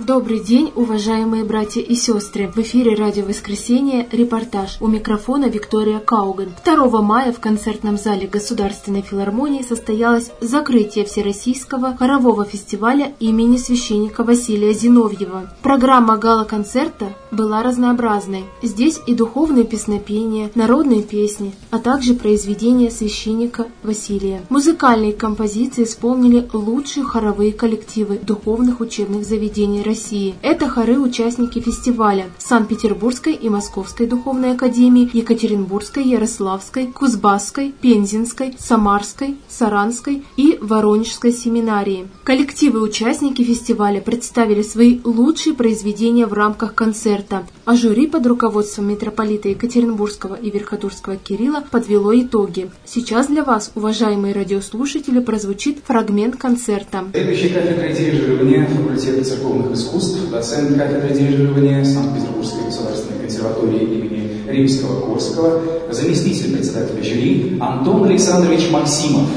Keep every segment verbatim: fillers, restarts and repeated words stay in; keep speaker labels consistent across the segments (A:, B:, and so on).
A: Добрый день, уважаемые братья и сестры! В эфире Радио Воскресенье «Репортаж». У микрофона Виктория Кауган. второго мая в концертном зале Государственной филармонии состоялось закрытие Всероссийского хорового фестиваля имени священника Василия Зиновьева. Программа гала-концерта была разнообразной. Здесь и духовные песнопения, народные песни, а также произведения священника Василия. Музыкальные композиции исполнили лучшие хоровые коллективы духовных учебных заведений России. России. Это хоры-участники фестиваля Санкт-Петербургской и Московской духовной академии, Екатеринбургской, Ярославской, Кузбасской, Пензенской, Самарской, Саранской и Воронежской семинарии. Коллективы-участники фестиваля представили свои лучшие произведения в рамках концерта, а жюри под руководством митрополита Екатеринбургского и Верхотурского Кирилла подвело итоги. Сейчас для вас, уважаемые радиослушатели, прозвучит фрагмент концерта.
B: Следующий кафедра дирижирования факультета церковных искусств, доцент кафедры дирижирования Санкт-Петербургской государственной консерватории имени Римского-Корского, заместитель председателя жюри Антон Александрович Максимов.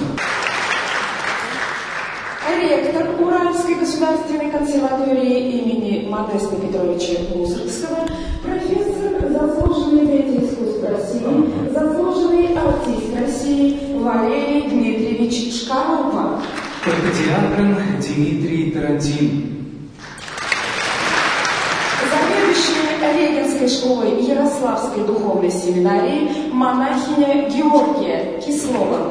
C: Ректор Уральской государственной консерватории имени Модеста Петровича Мусоргского, профессор, заслуженный деятель искусств России, заслуженный артист России Валерий Дмитриевич Шкарупа.
B: Диакон Дмитрий Тарантин.
C: Регенской школой Ярославской духовной семинарии монахиня Георгия Кислова.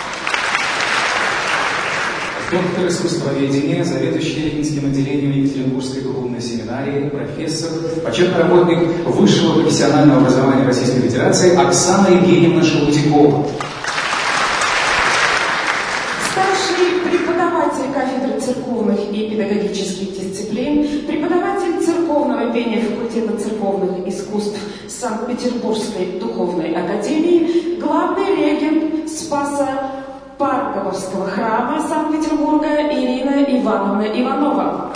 B: Доктор искусствоведения, заведующий Регенским отделением Екатеринбургской духовной семинарии, профессор, почетный работник высшего профессионального образования Российской Федерации Оксана Евгеньевна Шелудякова.
C: Старший преподаватель кафедры церковных и педагогических дисциплин, преподаватель церковного пения факультета церковных искусств Санкт-Петербургской духовной академии, главный регент Спаса Парковского храма Санкт-Петербурга Ирина Ивановна Иванова.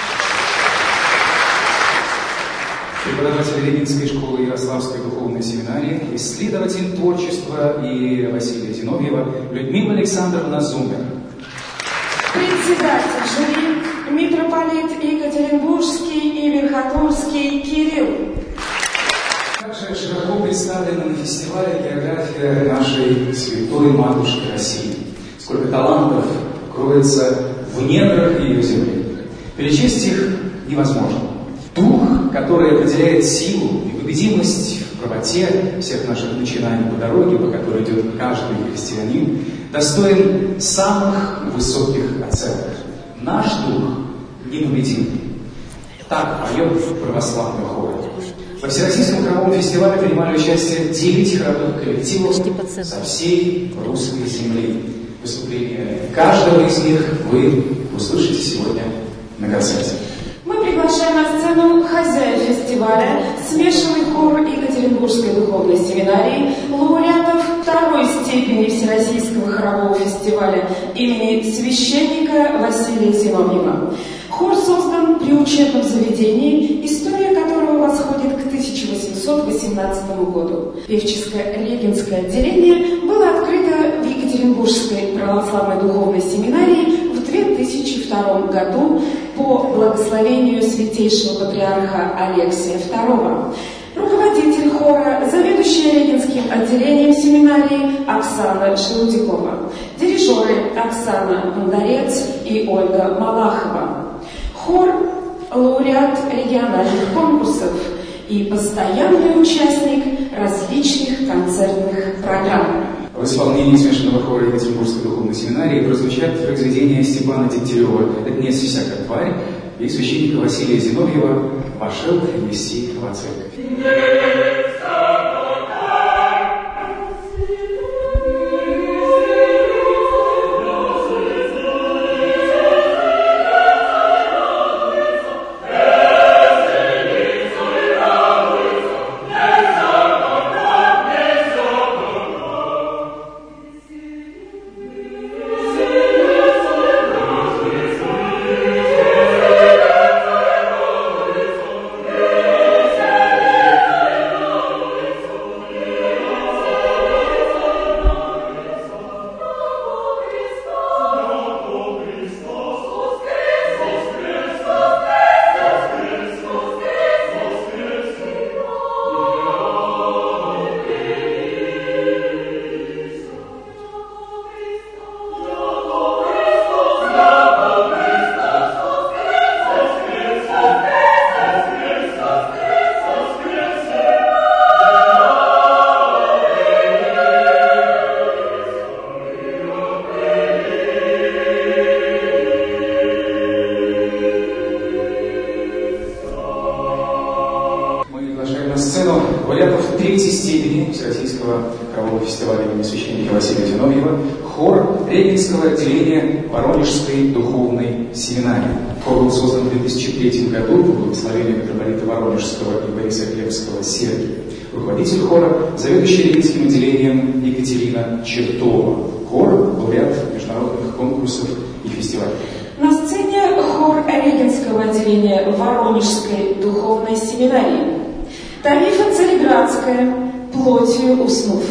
B: Преподаватель Регенской школы Ярославской духовной семинарии, исследователь творчества и Василия Зиновьева Людмила Александровна Зумер.
C: Председатель жюри митрополит Екатеринбургский и Верхотурский Кирилл.
B: Также широко представлена на фестивале география нашей святой матушки России. Сколько талантов кроется в недрах ее земли. Перечесть их невозможно. Дух, который определяет силу, непобедимость в правоте всех наших начинаний по дороге, по которой идет каждый христианин, достоин самых высоких оценок. Наш дух непобедим. Так поет православный хор. Во Всероссийском хоровом фестивале принимали участие девять хоровых коллективов со всей русской земли. Выступления каждого из них вы услышите сегодня на концерте.
C: Мы приглашаем на сцену хозяев фестиваля, смешанный хор Екатеринбургской духовной семинарии, лауреатов второй степени Всероссийского хорового фестиваля имени священника Василия Зиновьева. Хор создан при учебном заведении, история которого восходит к тысяча восемьсот восемнадцатому году. Певческое Регенское отделение было открыто в Екатеринбургской православной духовной семинарии в две тысячи втором году по благословению святейшего патриарха Алексия второго. Руководитель хора, заведующая Регенским отделением семинарии Оксана Шелудякова. Дирижеры Оксана Бондарец и Ольга Малахова. Хор – лауреат региональных конкурсов и постоянный участник различных концертных программ.
B: В исполнении смешанного хора Екатеринбургской духовной семинарии прозвучат произведения Степана Дегтярева «Днес всякая тварь» и священника Василия Зиновьева «Пошел нести во церковь». третьей степени Всероссийского хорового фестиваля имени священника Василия Зиновьева хор Регенского отделения Воронежской духовной семинарии. Хор был создан в две тысячи третьем году по благословению митрополита Воронежского и Бориса Глебского Сергия. Руководитель хора, заведующий Регенским отделением Екатерина Чертова. Хор – лауреат международных конкурсов и фестивалей.
C: На сцене хор Регенского отделения Воронежской духовной семинарии. Тарифа Цареградская, плотью уснув.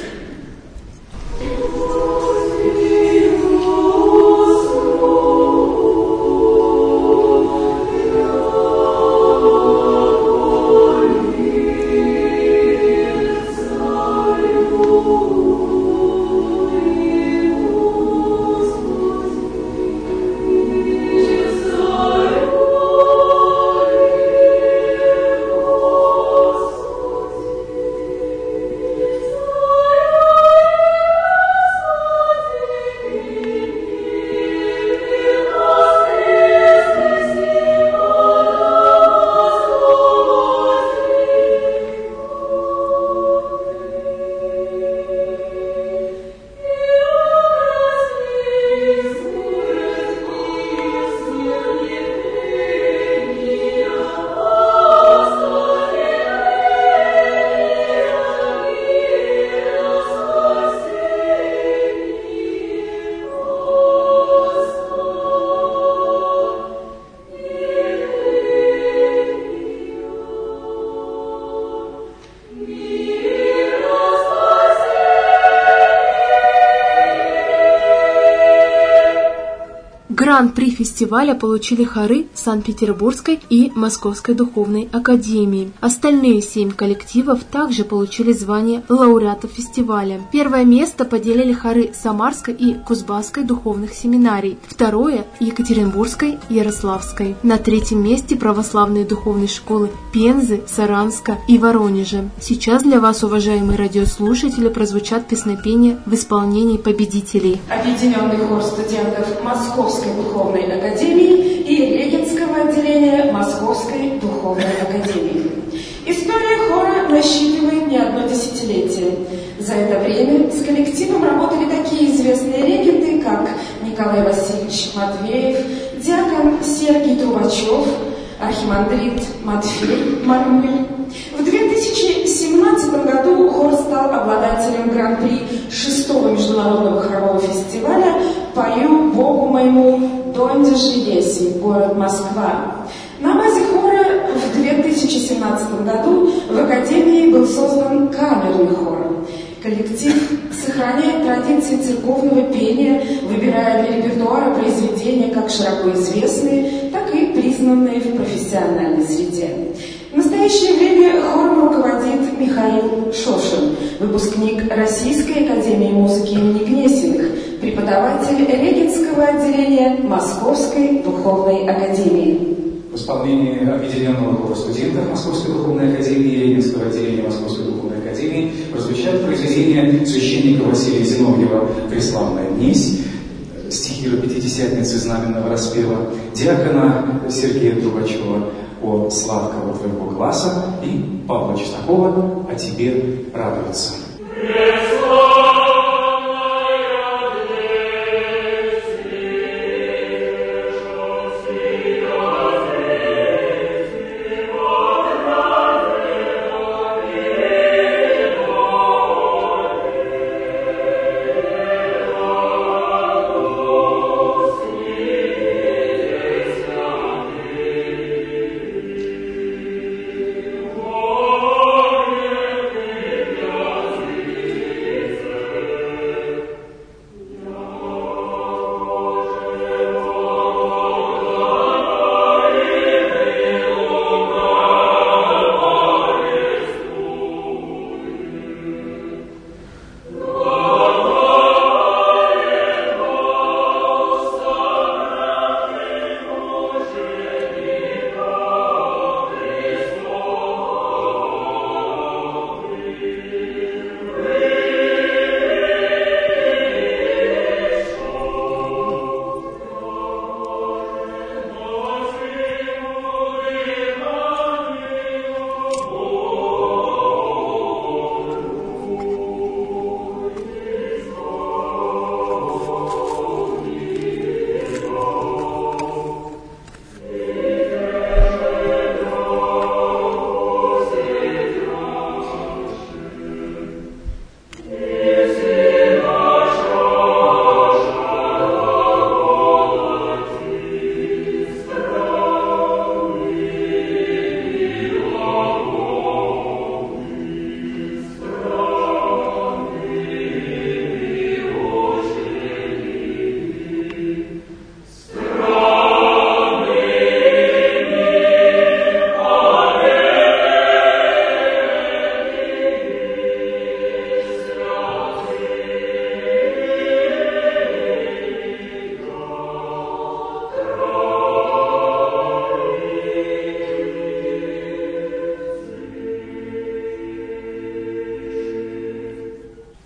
A: Гран-при фестиваля получили хоры Санкт-Петербургской и Московской духовной академии. Остальные семь коллективов также получили звание лауреатов фестиваля. Первое место поделили хоры Самарской и Кузбасской духовных семинарий, второе – Екатеринбургской, Ярославской. На третьем месте православные духовные школы Пензы, Саранска и Воронежа. Сейчас для вас, уважаемые радиослушатели, прозвучат песнопения в исполнении победителей.
C: Объединенный хор студентов Московской духовной академии и Регенского отделения Московской духовной академии. История хора насчитывает не одно десятилетие. За это время с коллективом работали такие известные регенты, как Николай Васильевич Матвеев, диакон Сергий Трубачев, архимандрит Матфей Мармуль. В две тысячи семнадцатом году хор стал обладателем гран-при шестого международного хорового фестиваля «Пою Богу моему, донде же еси, город Москва». На базе хора в две тысячи семнадцатом году в Академии был создан камерный хор. Коллектив сохраняет традиции церковного пения, выбирая для репертуара произведения как широко известные, так и признанные в профессиональной среде. В настоящее время хором руководит Михаил Шошин, выпускник Российской академии музыки имени Гнесиных, преподаватель Регенского отделения Московской духовной академии.
B: В исполнении Объединенного хора студентов Московской духовной академии и Регенского отделения Московской духовной академии прозвучат произведения священника Василия Зиновьева «Преславная днесь», стихи Пятидесятницы знаменного распева, диакона Сергея Трубачева «О сладкого твоего гласа» и Павла Чеснокова «О тебе радуется».
D: Thank you.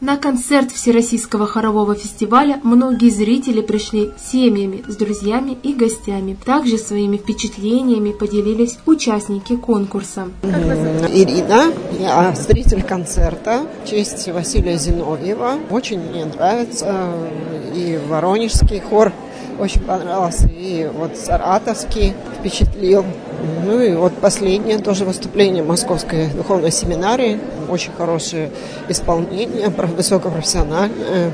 A: На концерт Всероссийского хорового фестиваля многие зрители пришли семьями, с друзьями и гостями. Также своими впечатлениями поделились участники конкурса.
D: Ирина, я зритель концерта в честь Василия Зиновьева. Очень мне нравится и воронежский хор очень понравился, и вот саратовский впечатлил. Ну и вот последнее тоже выступление Московской духовной семинарии. Очень хорошее исполнение, высокопрофессиональное.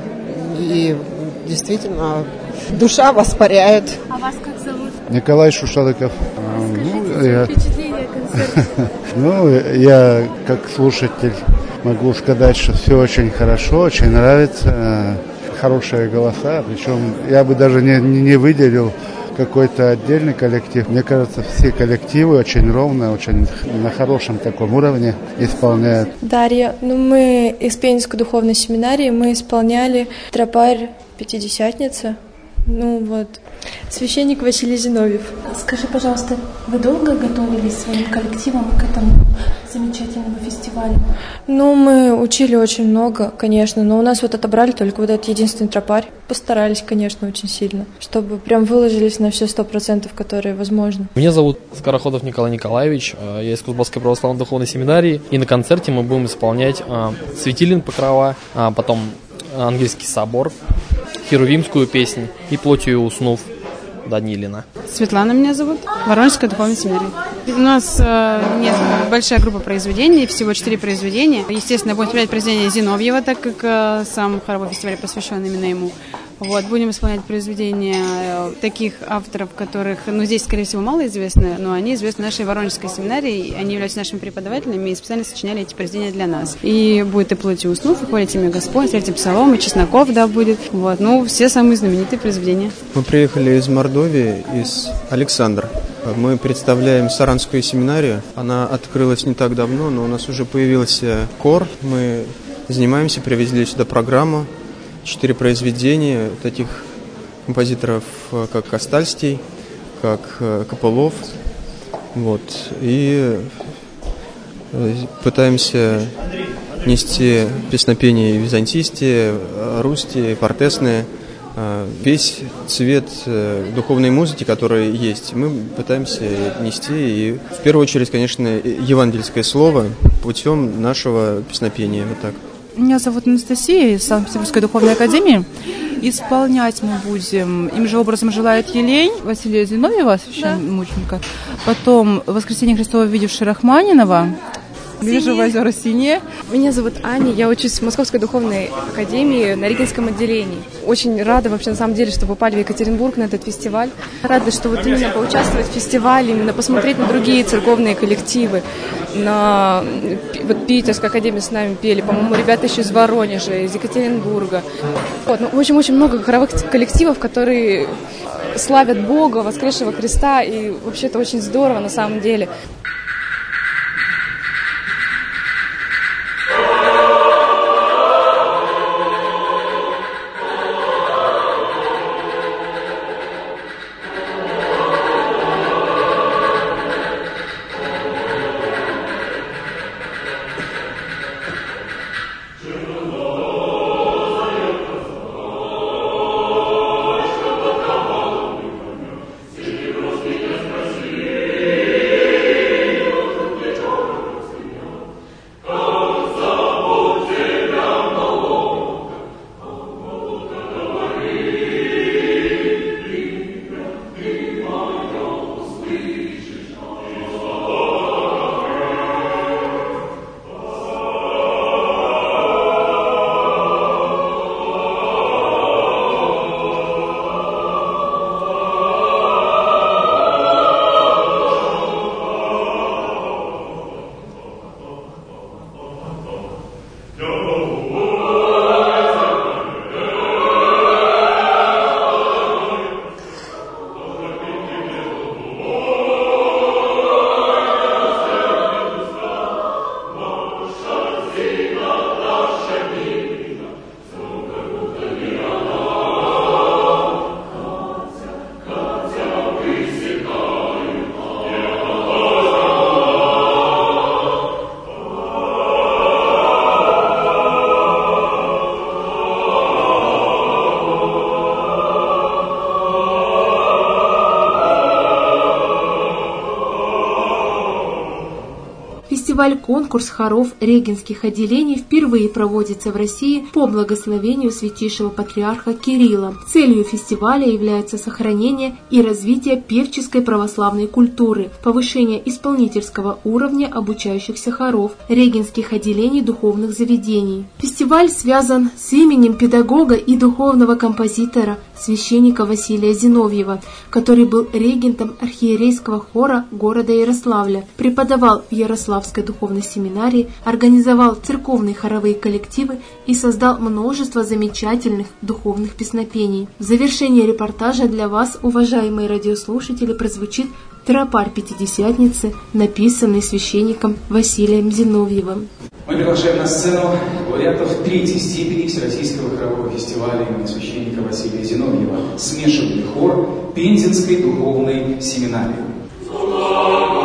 D: И действительно душа воспаряет.
A: А вас как зовут?
E: Николай Шушалыков.
A: Расскажите
E: ну,
A: свои
E: я...
A: впечатления о концерте.
E: Ну, я как слушатель могу сказать, что все очень хорошо, очень нравится. Хорошие голоса, причем я бы даже не, не выделил какой-то отдельный коллектив. Мне кажется, все коллективы очень ровно, очень на хорошем таком уровне исполняют.
F: Дарья, ну мы из Пензенской духовной семинарии, мы исполняли тропарь Пятидесятница. Ну вот, священник Василий Зиновьев.
A: Скажи, пожалуйста, вы долго готовились своим коллективом к этому замечательному фестивалю?
F: Ну, мы учили очень много, конечно, но у нас вот отобрали только вот этот единственный тропарь. Постарались, конечно, очень сильно, чтобы прям выложились на все сто процентов, которые возможно.
G: Меня зовут Скороходов Николай Николаевич, я из Кузбасской православной духовной семинарии, и на концерте мы будем исполнять а, «Светилин покрова», а потом «Ангельский собор», «Херувимскую песнь» и «Плотью уснув» Данилина.
H: Светлана меня зовут, Воронежская духовная семинария. У нас э, нет, большая группа произведений, всего четыре произведения. Естественно, будем исполнять произведения Зиновьева, так как э, сам хоровой фестиваль посвящен именно ему. Вот, будем исполнять произведения э, таких авторов, которых, ну, здесь, скорее всего, мало известны, но они известны нашей Воронежской семинарии, они являются нашими преподавателями и специально сочиняли эти произведения для нас. И будет и «Плотью уснув», и «Хвалите имя Господь», «Третий псалом», и «Чесноков», да, будет. Вот, ну, все самые знаменитые произведения.
I: Мы приехали из Мордовии, из Александра. Мы представляем Саранскую семинарию. Она открылась не так давно, но у нас уже появился хор. Мы занимаемся, привезли сюда программу. Четыре произведения таких композиторов, как Костальстий, как Копылов. Вот. И пытаемся нести песнопения византийские, русские, портесные. Весь цвет духовной музыки, который есть, мы пытаемся нести. И в первую очередь, конечно, евангельское слово путем нашего песнопения. Вот так.
J: Меня зовут Анастасия из Санкт-Петербургской духовной академии. Исполнять мы будем «Им же образом желает елень» Василия Зиновьева, священномученика. Потом «Воскресение Христово, видевший Рахманинова». Биржевые озера синие.
K: Меня зовут Аня, я учусь в Московской духовной академии на Регинском отделении. Очень рада вообще на самом деле, что попали в Екатеринбург на этот фестиваль. Рада, что вот именно поучаствовать в фестивале, именно посмотреть на другие церковные коллективы. На вот Питерской академии с нами пели, по-моему, ребята еще из Воронежа, из Екатеринбурга. Вот, ну, очень-очень много хоровых коллективов, которые славят Бога, воскресшего Христа, и вообще это очень здорово на самом деле.
A: Фестиваль-конкурс хоров регенских отделений впервые проводится в России по благословению святейшего патриарха Кирилла. Целью фестиваля является сохранение и развитие певческой православной культуры, повышение исполнительского уровня обучающихся хоров регенских отделений духовных заведений. Фестиваль связан с именем педагога и духовного композитора священника Василия Зиновьева, который был регентом архиерейского хора города Ярославля, преподавал в Ярославской духовной семинарии, организовал церковные хоровые коллективы и создал множество замечательных духовных песнопений. В завершение репортажа для вас, уважаемые радиослушатели, прозвучит тропарь Пятидесятницы, написанный священником Василием Зиновьевым.
B: Мы приглашаем на сцену лауреатов третьей степени Всероссийского хорового фестиваля имени священника Василия Зиновьева, смешанный хор Пензенской духовной семинарии.